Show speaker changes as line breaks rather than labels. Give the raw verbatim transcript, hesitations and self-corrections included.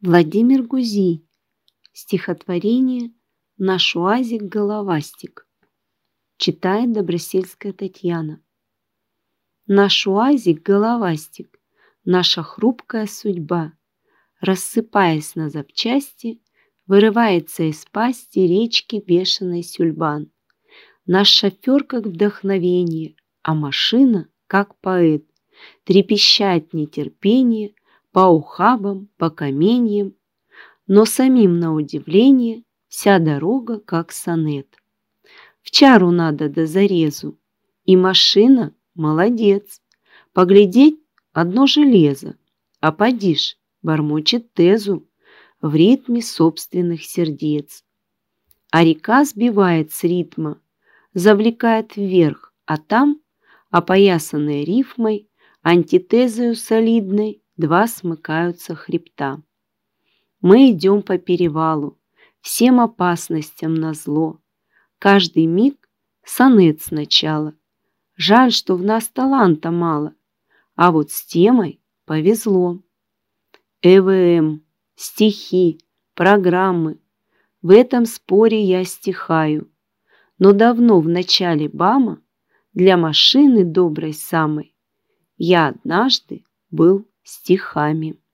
Владимир Гузи. Стихотворение «Наш уазик-головастик». Читает Добросельская Татьяна. Наш уазик-головастик, наша хрупкая судьба, рассыпаясь на запчасти, вырывается из пасти речки бешеный сюльбан. Наш шофер как вдохновение, а машина как поэт, трепещать нетерпение по ухабам, по каменьям, но самим на удивление вся дорога как сонет. В чару надо до зарезу, и машина молодец. Поглядеть одно железо, а подишь, бормочет тезу в ритме собственных сердец. А река сбивает с ритма, завлекает вверх, а там, опоясанные рифмой, антитезою солидной, два смыкаются хребта. Мы идем по перевалу, всем опасностям назло. Каждый миг сонет сначала. Жаль, что в нас таланта мало, а вот с темой повезло. ЭВМ, стихи, программы. В этом споре я стихаю. Но давно в начале БАМа для машины доброй самой я однажды был стихами.